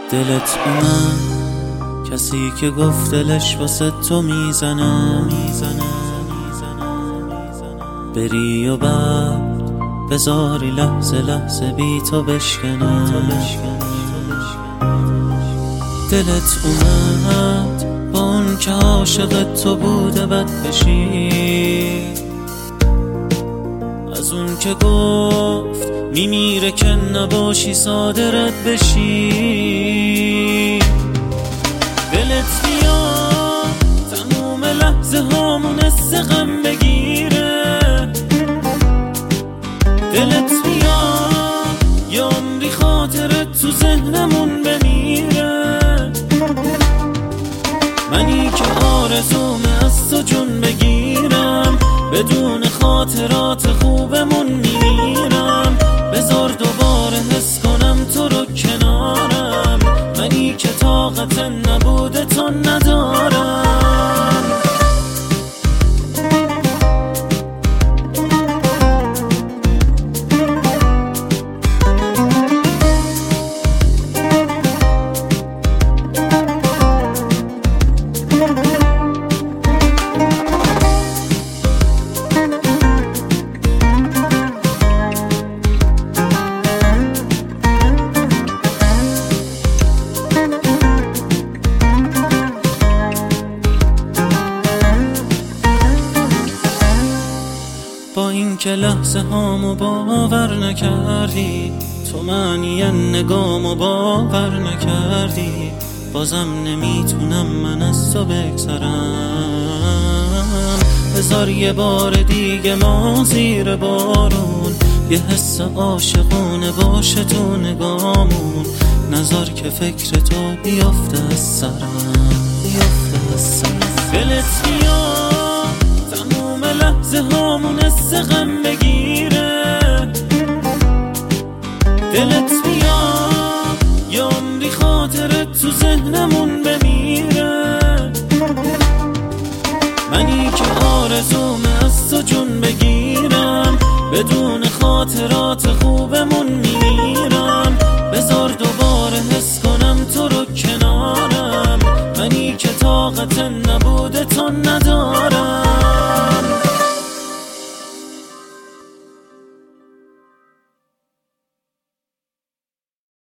دلت اومد کسی که گفت دلش واسه تو میزنه بری و بعد بذاری لحظه لحظه بی تو بشکنه. دلت اومد با اون که عاشق تو بوده بد بشی، از اون که گفت میمیره که نباشی ساده رد بشی. دلت بیاد تموم لحظه هامون غم بگیره، دلت بیاد یه عمری خاطرت تو ذهنمون بمیره. منی که آرزومه از تو جون بگیرم، بدون خاطرات خوبمون میمیرم. بذار دوباره حس کنم تو رو کنارم، منی که طاقت نبوده تو ندارم. با این که لحظه هامو باور نکردی، تو معنی نگامو باور نکردی، بازم نمیتونم من از تو بگذرم. بذار یه بار دیگه ما زیر بارون یه حس عاشقونه باشه تو نگامون. نذار که فکر تو بیافته از سرم. دلت بیاد تموم لحظه هامون غم بگیره، دلت بیاد یه عمری خاطرت تو ذهنمون بمیره. منی که آرزومه از تو جون بگیرم، بدون خاطرات خوبمون میمیرم. بذار دوباره حس کنم تو رو کنارم، منی که طاقت نبوده تو ندارم.